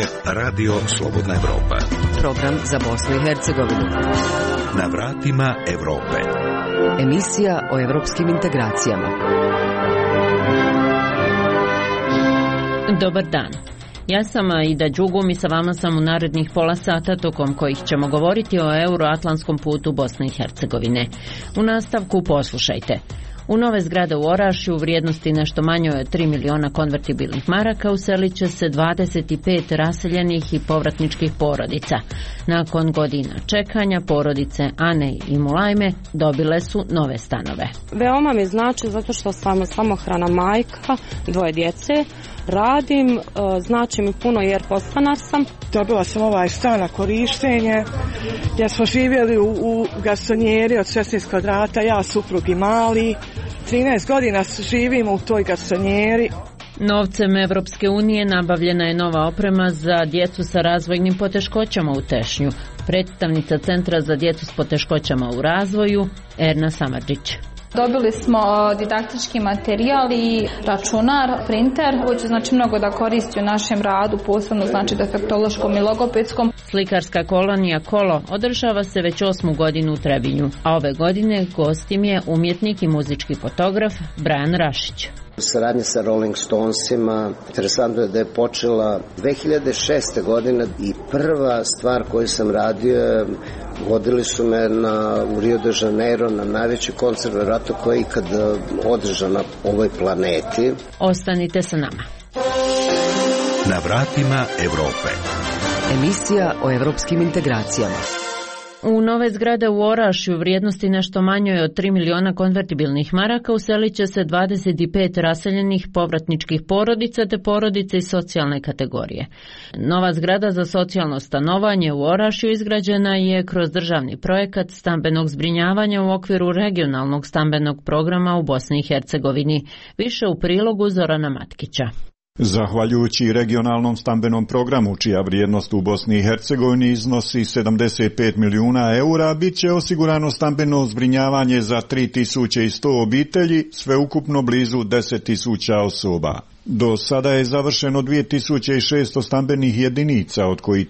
Radio Slobodna Evropa. Program za Bosnu i Hercegovinu. Na vratima Evrope. Emisija o evropskim integracijama. Dobar dan. Ja sam Aida Đugum i sa vama sam u narednih pola sata tokom kojih ćemo govoriti o euroatlantskom putu Bosne i Hercegovine. U nastavku poslušajte. U nove zgrade u Orašju u vrijednosti nešto manje od 3 miliona konvertibilnih maraka uselit će se 25 raseljenih i povratničkih porodica. Nakon godina čekanja porodice Ane i Mulajme dobile su nove stanove. Veoma mi znači zato što sam samohrana majka, 2 djece. Radim, znači mi puno jer podstanar sam. Dobila sam ovaj stan na korištenje gdje smo živjeli u garsonjeri od 16 kvadrata, ja, suprug i mali. 13 godina živimo u toj garsonjeri. Novcem Evropske unije nabavljena je nova oprema za djecu sa razvojnim poteškoćama u Tešnju. Predstavnica Centra za djecu s poteškoćama u razvoju, Erna Samardžić. Dobili smo didaktički materijal i računar, printer, koji će znači mnogo da koristi u našem radu, posebno znači defektološkom i logopedskom. Slikarska kolonija Kolo održava se već 8. godinu u Trebinju, a ove godine gostim je umjetnik i muzički fotograf Brian Rašić. Saradnje sa Rolling Stonesima, interesantno je da je počela 2006. godine i prva stvar koju sam radio, vodili su me u Rio de Janeiro na najveći koncert vjerojatno koji je ikad održan na ovoj planeti. Ostanite sa nama. Na vratima Evrope. Emisija o evropskim integracijama. U nove zgrade u Orašju vrijednosti nešto manjoj od 3 miliona konvertibilnih maraka uselit će se 25 raseljenih povratničkih porodica te porodice iz socijalne kategorije. Nova zgrada za socijalno stanovanje u Orašju izgrađena je kroz državni projekat stambenog zbrinjavanja u okviru regionalnog stambenog programa u Bosni i Hercegovini. Više u prilogu Zorana Matkića. Zahvaljujući regionalnom stambenom programu, čija vrijednost u Bosni i Hercegovini iznosi 75 milijuna eura, bit će osigurano stambeno zbrinjavanje za 3100 obitelji, sveukupno blizu 10.000 osoba. Do sada je završeno 2600 stambenih jedinica, od kojih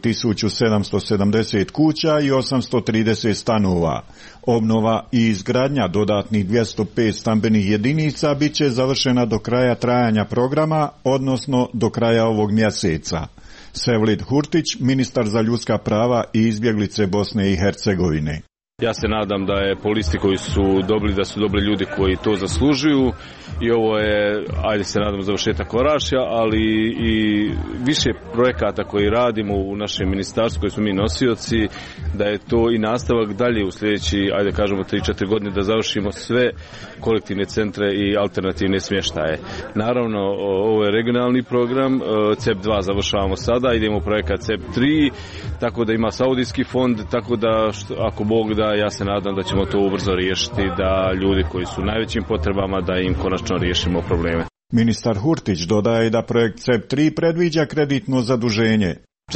1770 kuća i 830 stanova. Obnova i izgradnja dodatnih 205 stambenih jedinica bit će završena do kraja trajanja programa, odnosno do kraja ovog mjeseca. Sevlid Hurtić, ministar za ljudska prava i izbjeglice Bosne i Hercegovine. Ja se nadam da je po listi koji su dobili, da su dobili ljudi koji to zaslužuju i ovo je, ajde se nadam, završetak Orašja, ali i više projekata koji radimo u našem ministarstvu, koji smo mi nosioci, da je to i nastavak dalje u sljedeći, ajde kažemo 3-4 godine, da završimo sve kolektivne centre i alternativne smještaje. Naravno, ovo je regionalni program, CEP 2 završavamo sada, idemo u projekat CEP 3, tako da ima Saudijski fond, tako da ako Bog da, ja se nadam da ćemo to ubrzo riješiti, da ljudi koji su u najvećim potrebama, da im konačno riješimo probleme. Ministar Hurtić dodaje da projekt CEP 3 predviđa kreditno zaduženje.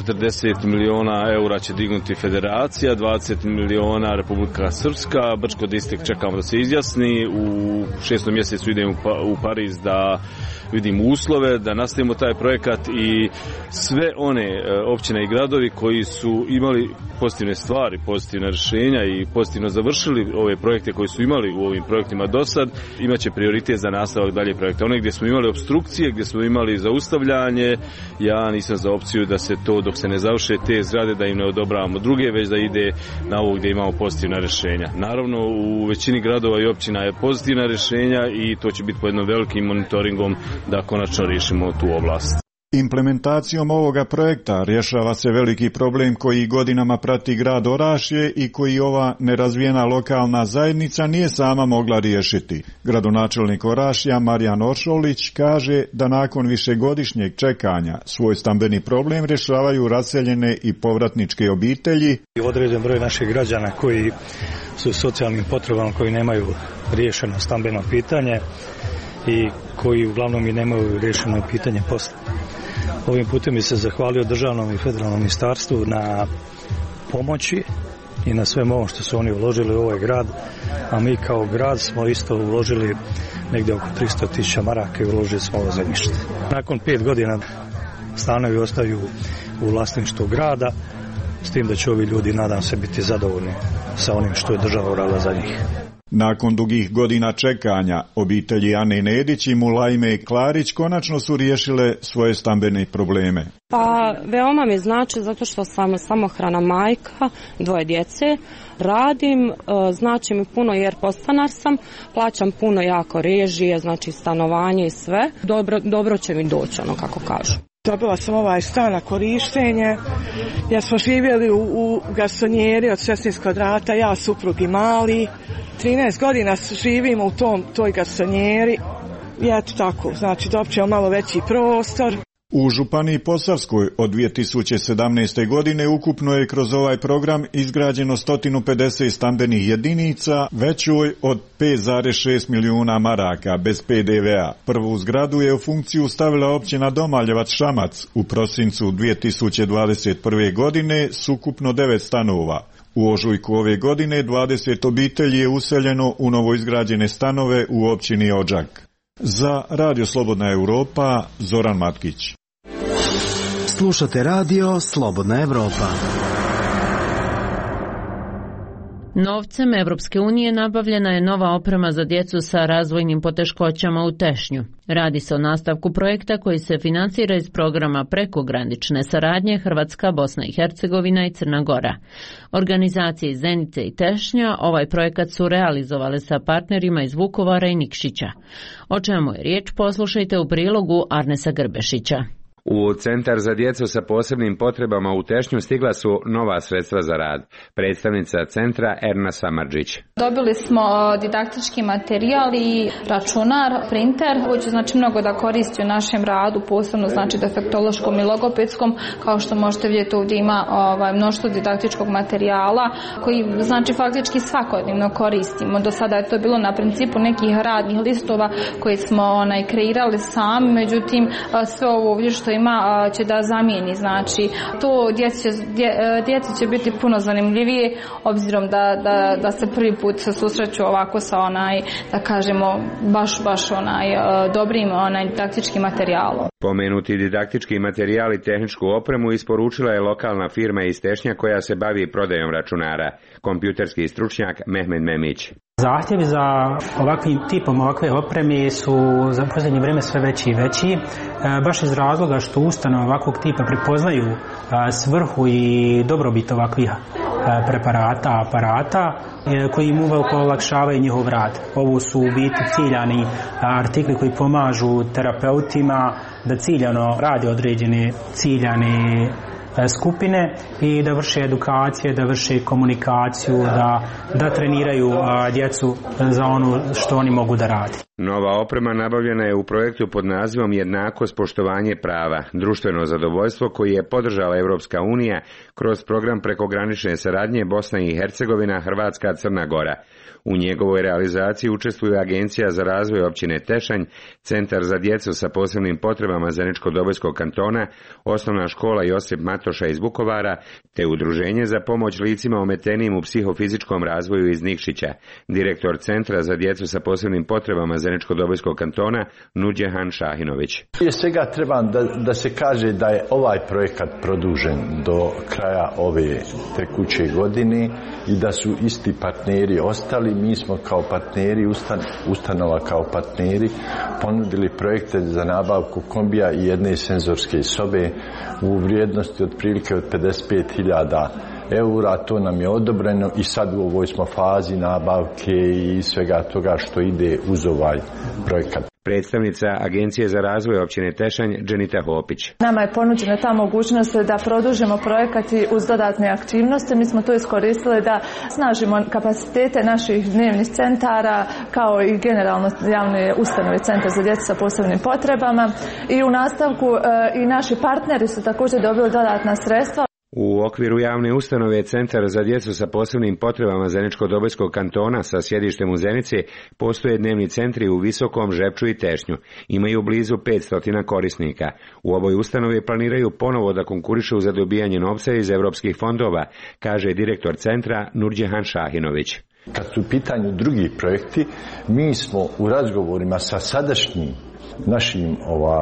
40 miliona eura će dignuti federacija, 20 miliona Republika Srpska, Brčko distrikt čekamo da se izjasni, u 6. mjesecu idemo u Pariz da vidimo uslove, da nastavimo taj projekat i sve one općine i gradovi koji su imali pozitivne stvari, pozitivne rješenja i pozitivno završili ove projekte koji su imali u ovim projektima do sad, imaće prioritet za nastavak dalje projekta. One gdje smo imali opstrukcije, gdje smo imali zaustavljanje, ja nisam za opciju da se to, dok se ne završe te zgrade, da im ne odobravamo druge, već da ide na ovo gdje imamo pozitivna rješenja. Naravno, u većini gradova i općina je pozitivna rješenja i to će biti pod jednom velikim monitoringom da konačno riješimo tu oblast. Implementacijom ovoga projekta rješava se veliki problem koji godinama prati grad Orašje i koji ova nerazvijena lokalna zajednica nije sama mogla riješiti. Gradonačelnik Orašja Marijan Oršolić kaže da nakon višegodišnjeg čekanja svoj stambeni problem rješavaju raseljene i povratničke obitelji. Određen broj naših građana koji su socijalnim potrebama, koji nemaju riješeno stambeno pitanje i koji uglavnom i nemaju riješeno pitanje posla. Ovim putem bi se zahvalio državnom i federalnom ministarstvu na pomoći i na svem ovom što su oni uložili u ovaj grad, a mi kao grad smo isto uložili negdje oko 300.000 maraka i uložili smo ovo zemljište. Nakon 5 godina stanovi ostaju u vlasništvu grada, s tim da će ovi ljudi, nadam se, biti zadovoljni sa onim što je država uradila za njih. Nakon dugih godina čekanja, obitelji Ane Nedić i Mulajme Klarić konačno su riješile svoje stambene probleme. Pa veoma mi znači zato što sam samohrana majka, 2 djece, radim, znači mi puno jer podstanar sam, plaćam puno jako režije, znači stanovanje i sve. Dobro će mi doći, ono kako kažu. Dobila sam ovaj stan na korištenje, jer smo živjeli u garsonjeri od 16 kvadrata, ja, suprug i mali. 13 godina živimo u toj garsonjeri i eto tako, znači dobit ćemo malo veći prostor. U Županiji Posavskoj od 2017. godine ukupno je kroz ovaj program izgrađeno 150 stambenih jedinica većoj od 5,6 milijuna maraka bez PDV-a. Prvu zgradu je u funkciju stavila općina Domaljevac Šamac u prosincu 2021. godine s ukupno 9 stanova. U ožujku ove godine 20 obitelji je useljeno u novoizgrađene stanove u općini Odžak. Za Radio Slobodna Europa, Zoran Matkić. Slušate Radio Slobodna Europa. Novcem Evropske unije nabavljena je nova oprema za djecu sa razvojnim poteškoćama u Tešnju. Radi se o nastavku projekta koji se financira iz programa prekogranične saradnje Hrvatska, Bosna i Hercegovina i Crna Gora. Organizacije iz Zenice i Tešnja ovaj projekat su realizovale sa partnerima iz Vukovara i Nikšića. O čemu je riječ, poslušajte u prilogu Arnesa Grbešića. U Centar za djecu sa posebnim potrebama u Tešnju stigla su nova sredstva za rad. Predstavnica centra Erna Samardžić. Dobili smo didaktički materijal i računar, printer, koji će znači mnogo da koristi u našem radu, posebno znači defektološkom i logopedskom. Kao što možete vidjeti, ovdje ima mnoštvo didaktičkog materijala koji znači faktički svakodnevno koristimo. Do sada je to bilo na principu nekih radnih listova koje smo kreirali sami, međutim sve ovo ovdje što ima će da zamijeni, znači to djeci će biti puno zanimljivije obzirom da se prvi put se susreću ovako sa da kažemo baš dobrim didaktičkim materijalom. Pomenuti didaktički materijal i tehničku opremu isporučila je lokalna firma iz Tešnja koja se bavi prodajom računara, kompjuterski stručnjak Mehmed Memić. Zahtjevi za ovakvim tipom ovakve opreme su za posljednje vrijeme sve veći i veći, baš iz razloga što ustanove ovakvog tipa prepoznaju svrhu i dobrobit ovakvih preparata, aparata koji im uveliko olakšavaju njihov rad. Ovo su u biti ciljani artikli koji pomažu terapeutima da ciljano rade određene ciljane skupine i da vrše edukacije, da vrše komunikaciju, da treniraju djecu za ono što oni mogu da rade. Nova oprema nabavljena je u projektu pod nazivom Jednakost, poštovanje prava, društveno zadovoljstvo koji je podržala Evropska unija kroz program prekogranične saradnje Bosna i Hercegovina, Hrvatska, Crna Gora. U njegovoj realizaciji učestvuju Agencija za razvoj općine Tešanj, Centar za djecu sa posebnim potrebama Zeničko-Dobojskog kantona, Osnovna škola Josip Matoša iz Vukovara, te Udruženje za pomoć licima ometenijim u psihofizičkom razvoju iz Nikšića. Direktor Centra za djecu sa posebnim potrebama Zeničko-Dobojskog kantona Nudjehan Šahinović. Prije svega treba da se kaže da je ovaj projekat produžen do kraja ove tekuće godine i da su isti partneri ostali. Mi smo kao partneri, ustanova kao partneri, ponudili projekte za nabavku kombija i jedne senzorske sobe u vrijednosti otprilike od 55.000 eura. To nam je odobreno i sad u ovoj smo fazi nabavke i svega toga što ide uz ovaj projekat. Predstavnica Agencije za razvoj općine Tešanj, Dženita Hopić. Nama je ponuđena ta mogućnost da produžimo projekat uz dodatne aktivnosti. Mi smo to iskoristili da snažimo kapacitete naših dnevnih centara kao i generalno javne ustanove Centar za djecu sa posebnim potrebama. I u nastavku i naši partneri su također dobili dodatna sredstva. U okviru javne ustanove Centar za djecu sa posebnim potrebama Zeničko-Dobojskog kantona sa sjedištem u Zenici postoje dnevni centri u Visokom, Žepču i Tešnju. Imaju blizu 500 korisnika. U ovoj ustanovi planiraju ponovo da konkurišu za dobijanje novca iz europskih fondova, kaže direktor centra Nurdjehan Šahinović. Kad su u pitanju drugi projekti, mi smo u razgovorima sa sadašnjim našim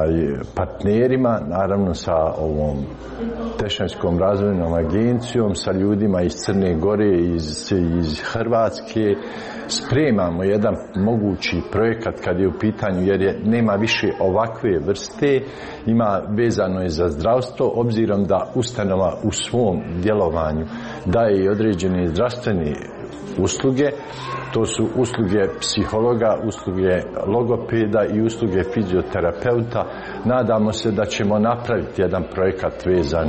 partnerima, naravno sa ovom Tešanjskom razvojnom agencijom, sa ljudima iz Crne Gore, iz Hrvatske, spremamo jedan mogući projekat kad je u pitanju, jer nema više ovakve vrste, vezano je za zdravstvo, obzirom da ustanova u svom djelovanju daje i određene zdravstvene usluge. To su usluge psihologa, usluge logopeda i usluge fizioterapeuta. Nadamo se da ćemo napraviti jedan projekat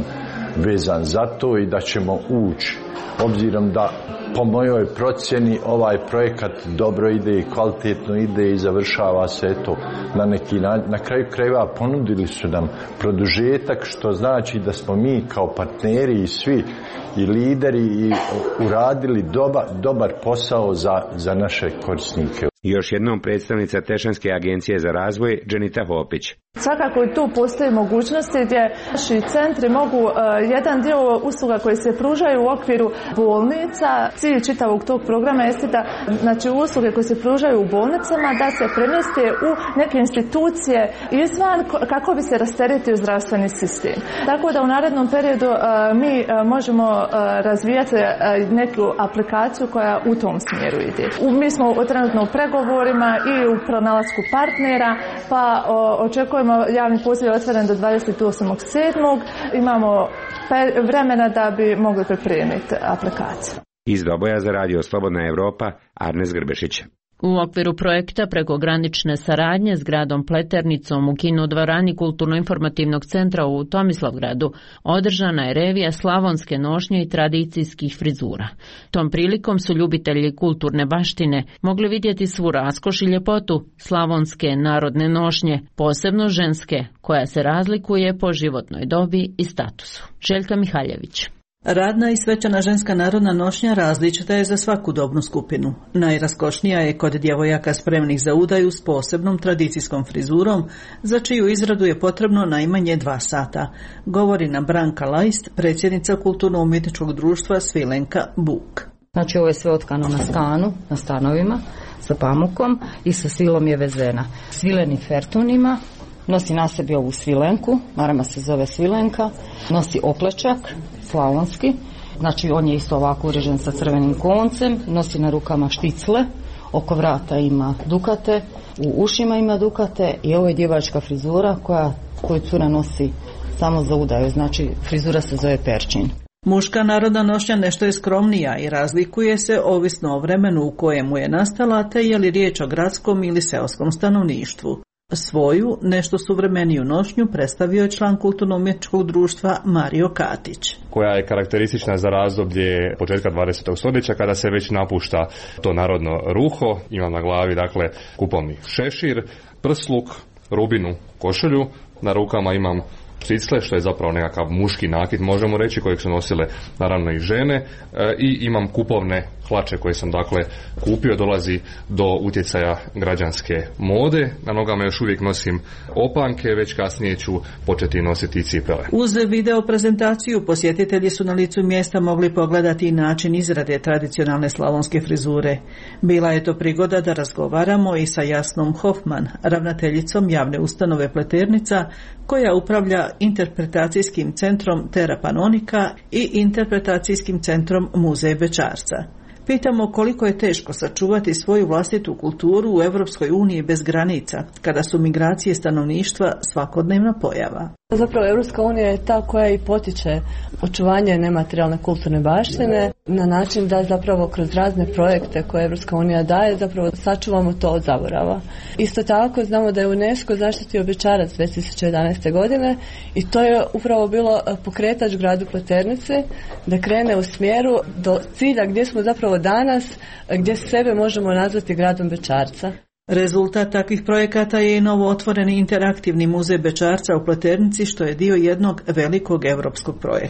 vezan za to i da ćemo ući, obzirom da po mojoj procjeni ovaj projekat dobro ide i kvalitetno ide i završava se na neki način. Na kraju krajeva ponudili su nam produžetak, što znači da smo mi kao partneri i svi i lideri i uradili dobar posao za naše korisnike. Još jednom predstavnica Tešanjske agencije za razvoj, Dženita Hopić. Svakako i tu postoji mogućnosti gdje naši centri mogu jedan dio usluga koji se pružaju u okviru bolnica. Cilj čitavog tog programa jeste da usluge koje se pružaju u bolnicama da se premjeste u neke institucije izvan kako bi se rasteretio zdravstveni sistem. Tako da u narednom periodu mi možemo razvijati neku aplikaciju koja u tom smjeru ide. Mi smo trenutno u pregovorima i u pronalasku partnera, pa očekujemo javni poziv je otvoren do 28.7. Imamo vremena da bi mogli pripremiti aplikaciju. Iz Doboja za Radio Slobodna Evropa, Arnes Grbešić. U okviru projekta prekogranične saradnje s gradom Pleternicom u kinodvorani Kulturno-informativnog centra u Tomislavgradu održana je revija slavonske nošnje i tradicijskih frizura. Tom prilikom su ljubitelji kulturne baštine mogli vidjeti svu raskoš i ljepotu slavonske narodne nošnje, posebno ženske, koja se razlikuje po životnoj dobi i statusu. Željka Mihaljević. Radna i svečana ženska narodna nošnja različita je za svaku dobnu skupinu. Najraskošnija je kod djevojaka spremnih za udaju s posebnom tradicijskom frizurom, za čiju izradu je potrebno najmanje 2 sata, govori nam Branka Lajst, predsjednica Kulturno-umjetničkog društva Svilenka Buk. Znači ovo je sve otkano na stanu, na stanovima, sa pamukom i sa svilom je vezena. Svileni fertunima, nosi na sebi ovu svilenku, marama se zove svilenka, nosi oklečak, slavonski, znači on je isto ovako urežen sa crvenim koncem, nosi na rukama šticle, oko vrata ima dukate, u ušima ima dukate i ovo je djevačka frizura koju cura nosi samo za udaju, znači frizura se zove perčin. Muška narodna nošnja nešto je skromnija i razlikuje se ovisno o vremenu u kojemu je nastala, te je li riječ o gradskom ili seoskom stanovništvu. Svoju, nešto suvremeniju nošnju predstavio je član Kulturno-umjetničkog društva Mario Katić. Koja je karakteristična za razdoblje početka 20. stoljeća kada se već napušta to narodno ruho. Imam na glavi kupovni šešir, prsluk, rubinu, košulju, na rukama imam cicle, što je zapravo nekakav muški nakit, možemo reći, kojeg su nosile naravno i žene, i imam kupovne hlače koje sam kupio, dolazi do utjecaja građanske mode. Na nogama još uvijek nosim opanke, već kasnije ću početi nositi cipele. Uz video prezentaciju posjetitelji su na licu mjesta mogli pogledati i način izrade tradicionalne slavonske frizure. Bila je to prigoda da razgovaramo i sa Jasnom Hoffman, ravnateljicom javne ustanove Pleternica, koja upravlja interpretacijskim centrom Terra Panonika i interpretacijskim centrom Muzej Bečarca. Pitamo koliko je teško sačuvati svoju vlastitu kulturu u Europskoj uniji bez granica, kada su migracije stanovništva svakodnevna pojava. Zapravo Europska unija je ta koja i potiče očuvanje nematerijalne kulturne baštine na način da zapravo kroz razne projekte koje Europska unija daje zapravo sačuvamo to od zaborava. Isto tako znamo da je UNESCO zaštitio Bečarac 2011. godine i to je upravo bilo pokretač gradu Pleternici da krene u smjeru do cilja gdje smo zapravo danas, gdje sebe možemo nazvati gradom Bečarca. Rezultat takvih projekata je i novo otvoreni interaktivni muzej Bečarca u Pleternici, što je dio jednog velikog europskog projekta.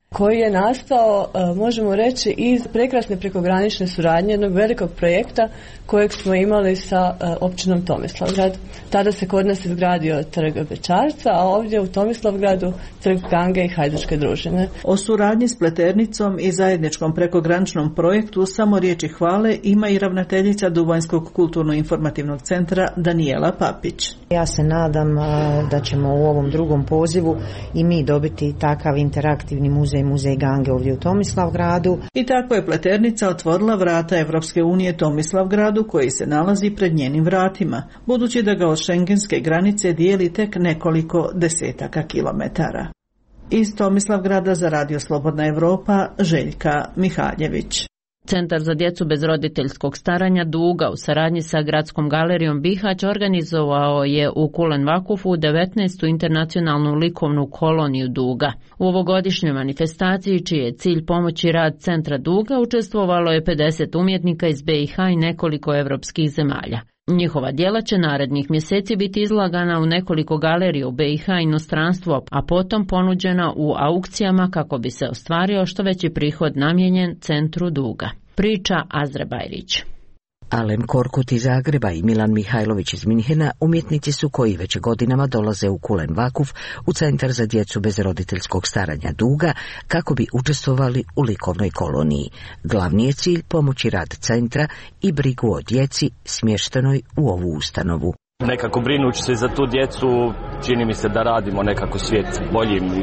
koji je nastao, možemo reći, iz prekrasne prekogranične suradnje jednog velikog projekta kojeg smo imali sa općinom Tomislavgrad. Tada se kod nas izgradio trg Bećarca, a ovdje u Tomislavgradu trg Gange i Hajdučke družine. O suradnji s Pleternicom i zajedničkom prekograničnom projektu samo riječi hvale ima i ravnateljica Duvanjskog kulturno-informativnog centra Danijela Papić. Ja se nadam da ćemo u ovom drugom pozivu i mi dobiti takav interaktivni muzej Gange ovdje u Tomislavgradu. I tako je Pleternica otvorila vrata Evropske unije Tomislavgradu koji se nalazi pred njenim vratima, budući da ga od šengenske granice dijeli tek nekoliko desetaka kilometara. Iz Tomislavgrada za Radio Slobodna Evropa, Željka Mihaljević. Centar za djecu bez roditeljskog staranja Duga u saradnji sa Gradskom galerijom Bihać organizovao je u Kulen Vakufu 19. internacionalnu likovnu koloniju Duga. U ovogodišnjoj manifestaciji, čiji je cilj pomoći rad Centra Duga, učestvovalo je 50 umjetnika iz BiH i nekoliko evropskih zemalja. Njihova djela će narednih mjeseci biti izlagana u nekoliko galerija u BiH i inostranstvu, a potom ponuđena u aukcijama kako bi se ostvario što veći prihod namijenjen Centru Duga. Priča Azra Bajrić. Alen Korkut iz Zagreba i Milan Mihajlović iz Minhena umjetnici su koji već godinama dolaze u Kulen Vakuf, u Centar za djecu bez roditeljskog staranja Duga, kako bi učestvovali u likovnoj koloniji. Glavni je cilj pomoći rad centra i brigu o djeci smještenoj u ovu ustanovu. Nekako brinući se za tu djecu, čini mi se da radimo nekako svijet boljim i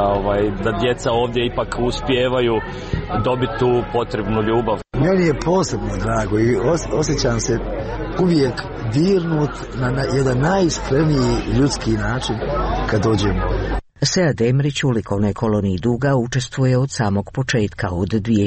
da djeca ovdje ipak uspijevaju dobiti tu potrebnu ljubav. Meni je posebno drago i osjećam se uvijek dirnut na jedan najiskreniji ljudski način kad dođemo ovdje. Sead Emrić u likovnoj koloniji Duga učestvuje od samog početka, od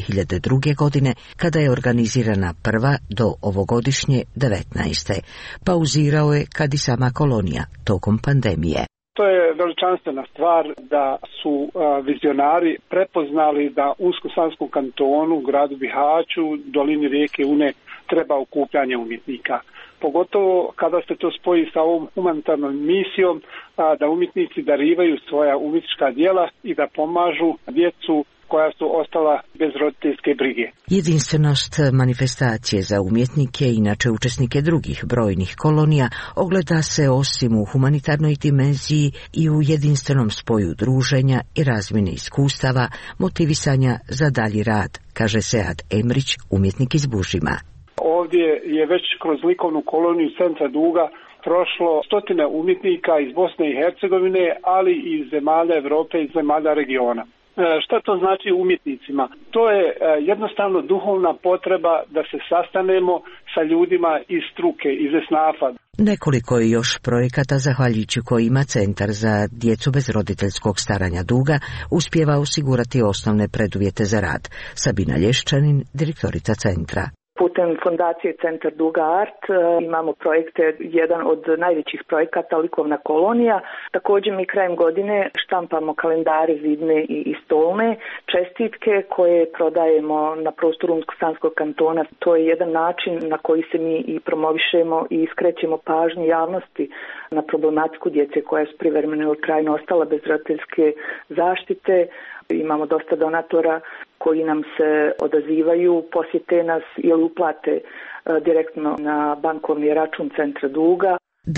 2002. godine, kada je organizirana prva do ovogodišnje 19. Pauzirao je kad i sama kolonija tokom pandemije. To je veličanstvena stvar da su vizionari prepoznali da u Unsko-Sanskom kantonu, gradu Bihaću, dolini rijeke Une treba okupljanje umjetnika. Pogotovo kada se to spoji sa ovom humanitarnom misijom, da umjetnici darivaju svoja umjetnička djela i da pomažu djecu koja su ostala bez roditeljske brige. Jedinstvenost manifestacije za umjetnike i inače učesnike drugih brojnih kolonija ogleda se osim u humanitarnoj dimenziji i u jedinstvenom spoju druženja i razmjene iskustava, motivisanja za dalji rad, kaže Sead Emrić, umjetnik iz Bužima. Ovdje je već kroz likovnu koloniju Centra Duga prošlo stotine umjetnika iz Bosne i Hercegovine, ali i iz zemalja Europe i zemalja regiona. Šta to znači umjetnicima? To je jednostavno duhovna potreba da se sastanemo sa ljudima iz struke, iz esnafa. Nekoliko je još projekata zahvaljujući kojima Centar za djecu bez roditeljskog staranja Duga uspijeva osigurati osnovne preduvjete za rad. Sabina Lješčanin, direktorica centra. Putem fondacije Centar Duga Art imamo projekte, jedan od najvećih projekata likovna kolonija. Također mi krajem godine štampamo kalendare vidne i stolne čestitke koje prodajemo na prostoru Unsko-Sanskog kantona. To je jedan način na koji se mi i promovišemo i iskrećemo pažnju javnosti na problematiku djece koja su privremeno ili trajno ostala bez roditeljske zaštite. Imamo dosta donatora koji nam se odazivaju, posjete nas ili uplate direktno na bankovni račun Centra Duga.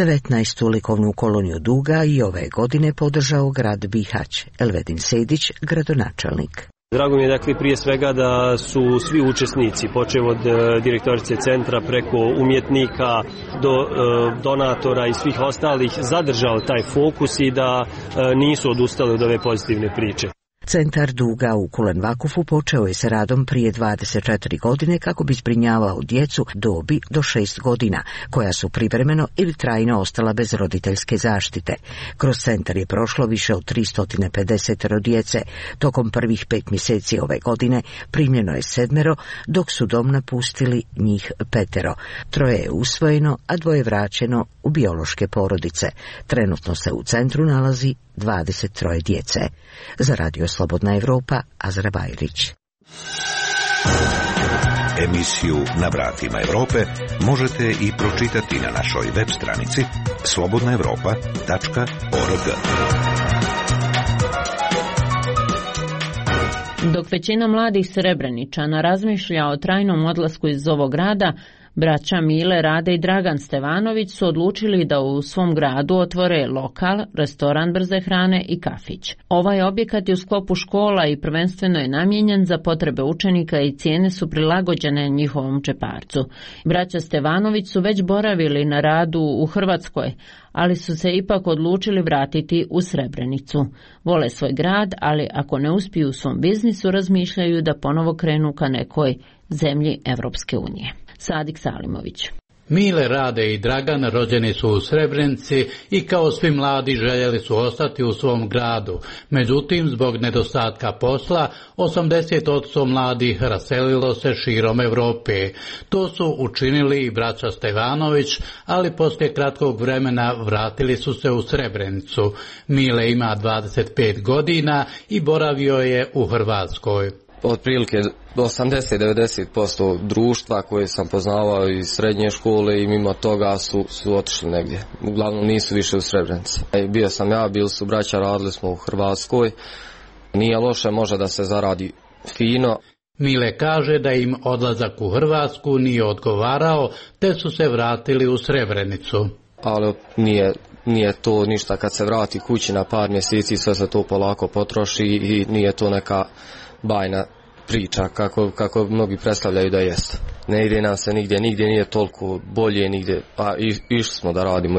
19. likovnu koloniju Duga i ove godine podržao grad Bihać. Elvedin Sedić, gradonačelnik. Drago mi je dakle prije svega da su svi učesnici, počev od direktorice centra preko umjetnika do donatora i svih ostalih, zadržao taj fokus i da nisu odustali od ove pozitivne priče. Centar Duga u Kulen Vakufu počeo je sa radom prije 24 godine kako bi zbrinjavao djecu dobi do 6 godina, koja su privremeno ili trajno ostala bez roditeljske zaštite. Kroz centar je prošlo više od 350 djece. Tokom prvih 5 mjeseci ove godine primljeno je 7, dok su dom napustili njih 5. 3 je usvojeno, a 2 vraćeno u biološke porodice. Trenutno se u centru nalazi 23 djece. Za Radio Slobodna Evropa, Azra Bajrić. Emisiju Na vratima Europe možete i pročitati na našoj web stranici slobodnaevropa.org. Dok većina mladih Srebreničana razmišlja o trajnom odlasku iz ovog grada, braća Mile, Rade i Dragan Stevanović su odlučili da u svom gradu otvore lokal, restoran brze hrane i kafić. Ovaj objekat je u sklopu škola i prvenstveno je namijenjen za potrebe učenika i cijene su prilagođene njihovom džeparcu. Braća Stevanović su već boravili na radu u Hrvatskoj, ali su se ipak odlučili vratiti u Srebrenicu. Vole svoj grad, ali ako ne uspiju u svom biznisu, razmišljaju da ponovo krenu ka nekoj zemlji Evropske unije. Sadik Salimović. Mile, Rade i Dragan rođeni su u Srebrenici i kao svi mladi željeli su ostati u svom gradu. Međutim, zbog nedostatka posla, 80% mladih raselilo se širom Europe. To su učinili i braća Stevanović, ali poslije kratkog vremena vratili su se u Srebrenicu. Mile ima 25 godina i boravio je u Hrvatskoj. Otprilike 80-90% društva koje sam poznavao iz srednje škole i mimo toga su otišli negdje. Uglavnom nisu više u Srebrenici. Bio sam ja, bili su braća, radili smo u Hrvatskoj. Nije loše, može da se zaradi fino. Mile kaže da im odlazak u Hrvatsku nije odgovarao, te su se vratili u Srebrenicu. Ali nije to ništa kad se vrati kući na par mjeseci, sve se to polako potroši i nije to neka bajna priča kako mnogi predstavljaju da jest. Ne ide nam se nigdje nije toliko bolje nigdje, a išli smo da radimo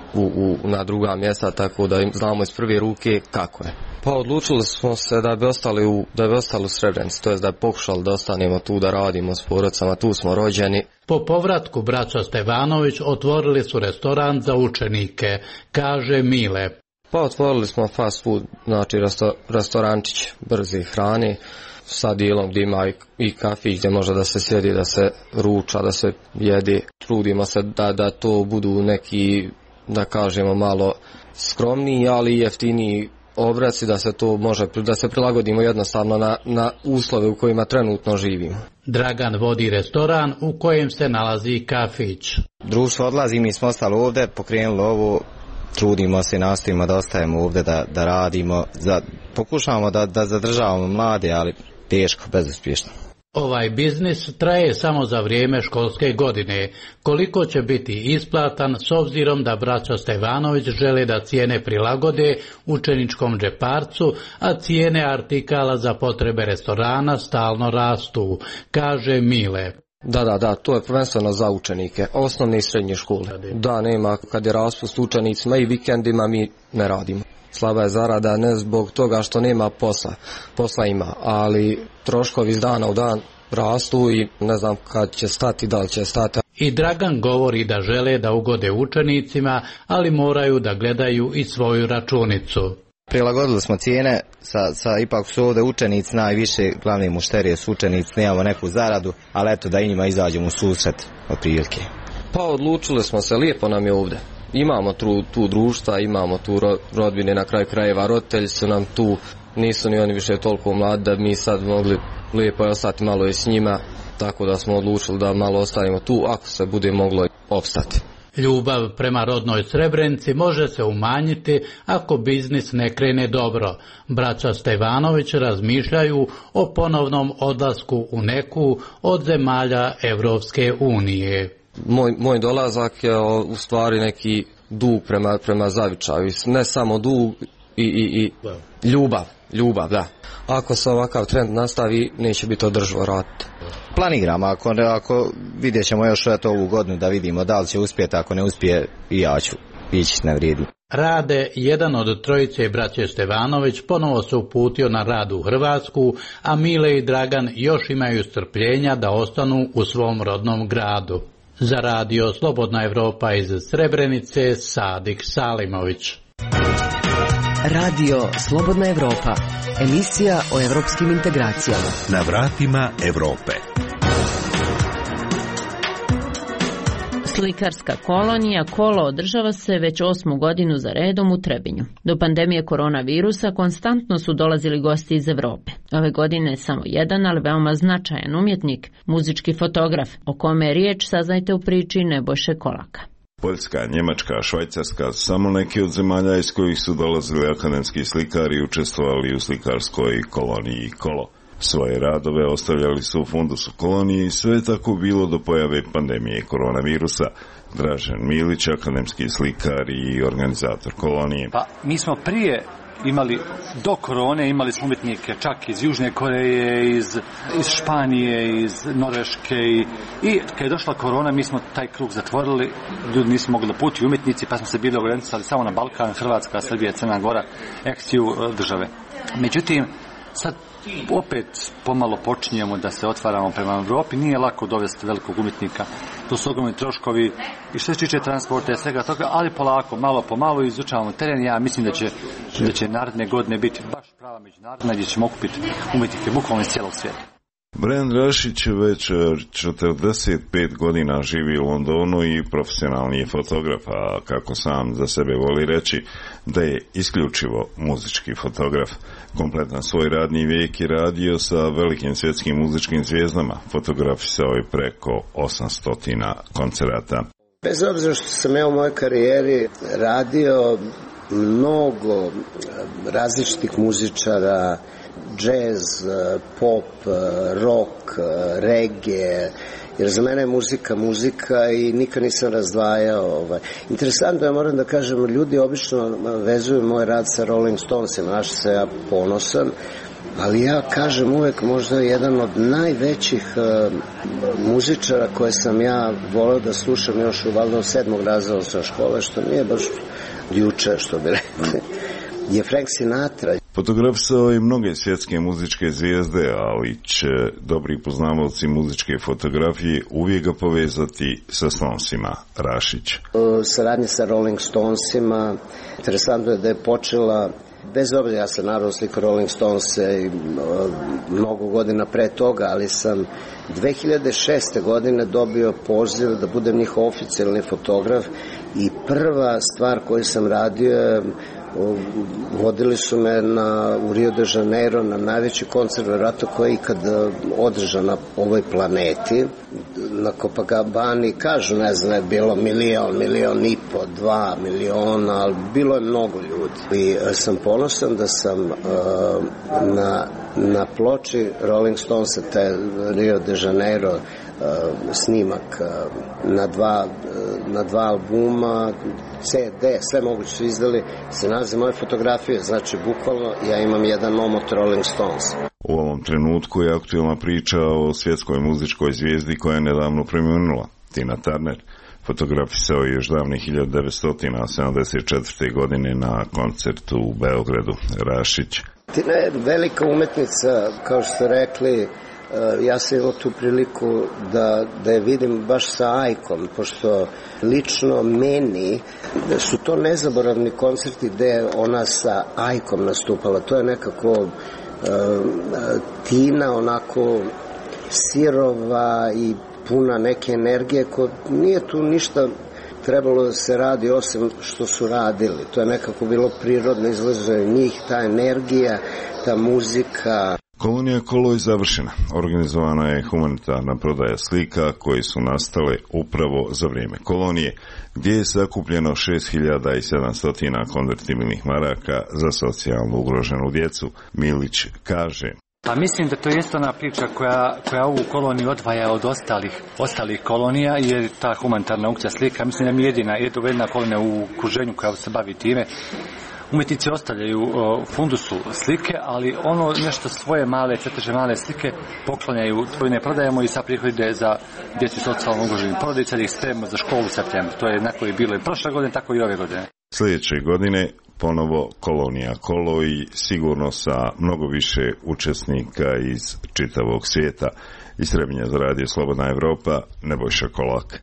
na druga mjesta, tako da znamo iz prve ruke kako je. Pa odlučili smo se da bi ostali u Srebrenici, to jest da bi pokušali da ostanemo tu, da radimo s porodicama, tu smo rođeni. Po povratku braća Stevanović otvorili su restoran za učenike, kaže Mile. Pa otvorili smo fast food, znači restorančić brze hrane, sa dijelom gdje ima i kafić gdje može da se sjedi, da se ruča, da se jede. Trudimo se da to budu neki, da kažemo, malo skromniji, ali jeftiniji obroci, da se to može, da se prilagodimo jednostavno na uslove u kojima trenutno živimo. Dragan vodi restoran u kojem se nalazi kafić. Društvo odlazi, mi smo ostali ovdje, pokrenuli ovo, trudimo se, nastojimo da ostajemo ovdje, da radimo, pokušavamo da zadržavamo mlade, ali teško, bezuspješno. Ovaj biznis traje samo za vrijeme školske godine. Koliko će biti isplatan s obzirom da braća Stevanović žele da cijene prilagode učeničkom džeparcu, a cijene artikala za potrebe restorana stalno rastu, kaže Mile. Da, to je prvenstveno za učenike, osnovne i srednje škole. Da, nema, kad je raspust učenicima i vikendima mi ne radimo. Slaba je zarada ne zbog toga što nema posla ima, ali troškovi iz dana u dan rastu i ne znam kad će stati, da li će stati. I Dragan govori da žele da ugode učenicima, ali moraju da gledaju i svoju računicu. Prilagodili smo cijene, ipak su ovdje učenici najviše, glavni mušterije su učenici, nemamo neku zaradu, ali eto da i njima izađemo u susret otprilike. Pa odlučili smo se, lijepo nam je ovdje. Imamo tu društva, imamo tu rodbine, na kraju krajeva roditelji su nam tu, nisu ni oni više toliko mladi da mi sad mogli lijepo ostati malo i s njima, tako da smo odlučili da malo ostavimo tu ako se bude moglo opstati. Ljubav prema rodnoj Srebrenici može se umanjiti ako biznis ne krene dobro. Braća Stevanović razmišljaju o ponovnom odlasku u neku od zemalja Evropske unije. Moj dolazak je u stvari neki dug prema zavičaju, ne samo dug i ljubav, da. Ako se ovakav trend nastavi, neće biti održivo raditi. Planiramo, ako vidjet ćemo još ovu godinu da vidimo da li će uspjeti, ako ne uspije i ja ću ići, ne vrijedi. Rade, jedan od trojice braće Stevanović, ponovo se uputio na rad u Hrvatsku, a Mile i Dragan još imaju strpljenja da ostanu u svom rodnom gradu. Za radio Slobodna Evropa iz Srebrenice, Sadik Salimović. Radio Slobodna Evropa, emisija o evropskim integracijama. Na vratima Evrope. Slikarska kolonija Kolo održava se već 8. godinu za redom u Trebinju. Do pandemije koronavirusa konstantno su dolazili gosti iz Evrope. Ove godine je samo jedan, ali veoma značajan umjetnik, muzički fotograf, o kome je riječ saznajte u priči Nebojše Kolaka. Poljska, Njemačka, Švajcarska, samo neki od zemalja iz kojih su dolazili akademski slikari i učestvovali u slikarskoj koloniji Kolo. Svoje radove ostavljali su u fundusu kolonije i sve je tako bilo do pojave pandemije koronavirusa. Dražen Milić, akademski slikar i organizator kolonije. Pa mi smo prije imali, do korone imali smo umjetnike čak iz Južne Koreje, iz Španije, iz Norveške i kad je došla korona mi smo taj krug zatvorili, ljudi nisu mogli da putuju umjetnici pa smo se bili ograničili samo na Balkan, Hrvatska, Srbija, Crna Gora, ex-EU države. Međutim, sad opet pomalo počinjemo da se otvaramo prema Evropi, nije lako dovesti velikog umjetnika, to su ogromni troškovi i što se tiče transporta i svega toga, ali polako, malo po malo izučavamo teren. Ja mislim da će naredne godine biti baš prava međunarodna gdje ćemo okupiti umjetnike bukvalno iz cijelog svijeta. Brian Rašić već 45 godina živi u Londonu i profesionalni je fotograf, a kako sam za sebe voli reći da je isključivo muzički fotograf. Kompletan svoj radni vijek je radio sa velikim svjetskim muzičkim zvijezdama, fotografisao je preko 800 koncerata. Bez obzira što sam ja u mojoj karijeri radio mnogo različitih muzičara, džez, pop, rock, reggae, jer za mene je muzika i nikad nisam razdvajao. Interesantno je, moram da kažem, ljudi obično vezuju moj rad sa Rolling Stonesima, na što se ja ponosan, ali ja kažem uvek možda jedan od najvećih muzičara koje sam ja voleo da slušam još u valjda 7. razreda osnovne škole, što nije baš juče, što bi rekli, je Frank Sinatra. Fotografisao je mnoge svjetske muzičke zvijezde, ali će dobri poznavaoci muzičke fotografije uvijek ga povezati sa Stonesima. Rašić. Saradnje sa Rolling Stonesima, interesantno je da je počela, bez obzira, ja sam naravno slikao Rolling Stones i mnogo godina pre toga, ali sam 2006. godine dobio poziv da budem njihov oficijalni fotograf i prva stvar koju sam radio je vodili su me u Rio de Janeiro na najveći koncert vjerojatno koji je ikad održan na ovoj planeti, na Copacabani. Kažu, ne znam, je bilo milion i po, 2 miliona, ali bilo je mnogo ljudi. I sam ponosan da sam na ploči Rolling Stonesa, taj Rio de Janeiro snimak na dva albuma, CD, sve moguće su izdali, se nalaze moje fotografije, znači bukvalno ja imam jedan omot Rolling Stones. U ovom trenutku je aktuelna priča o svjetskoj muzičkoj zvijezdi koja je nedavno preminula, Tina Turner. Fotografisao je još davne 1974. godine na koncertu u Beogradu. Rašić. Tina je velika umetnica, kao što ste rekli. Ja sam imao tu priliku da je vidim baš sa Ajkom, pošto lično meni su to nezaboravni koncerti gde je ona sa Ajkom nastupala. To je nekako Tina onako sirova i puna neke energije, nije tu ništa trebalo da se radi osim što su radili. To je nekako bilo prirodno, izlazilo je njih, ta energija, ta muzika. Kolonija Kolo je završena. Organizovana je humanitarna prodaja slika koje su nastale upravo za vrijeme kolonije, gdje je sakupljeno 6700 konvertibilnih maraka za socijalno ugroženu djecu. Milić kaže: Pa mislim da to je ona priča koja ovu koloniju odvaja od ostalih kolonija, jer ta humanitarna aukcija slika, mislim da mi jedina kolonija u okruženju koja se bavi time. Umjetnici ostavljaju fundusu slike, ali ono nešto svoje male, crteže male slike poklanjaju, to ne prodajemo i sad prihode za djecu socijalno ugroženih porodica, da ih spremimo za školu u septembru. To je jednako je bilo i prošle godine, tako i ove godine. Sljedeće godine ponovo kolonija Kolo i sigurno sa mnogo više učesnika iz čitavog svijeta. Iz Trebinja za radio Slobodna Evropa, Nebojša Kolak.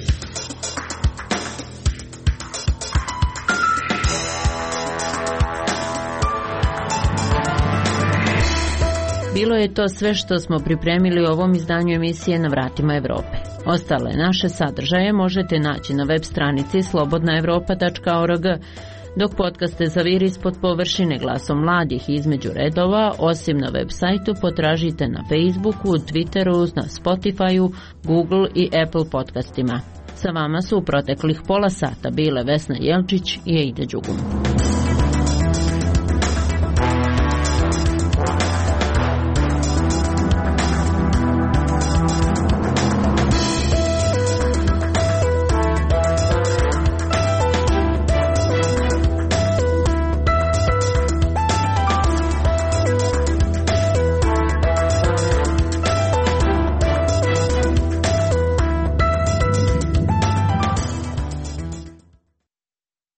Bilo je to sve što smo pripremili u ovom izdanju emisije Na vratima Evrope. Ostale naše sadržaje možete naći na web stranici slobodnaevropa.org, dok podcaste Zaviri ispod površine glasom mladih između redova, osim na web sajtu, potražite na Facebooku, Twitteru, na Spotifyu, Google i Apple podcastima. Sa vama su u proteklih pola sata bile Vesna Jelčić i Ejda Đugum.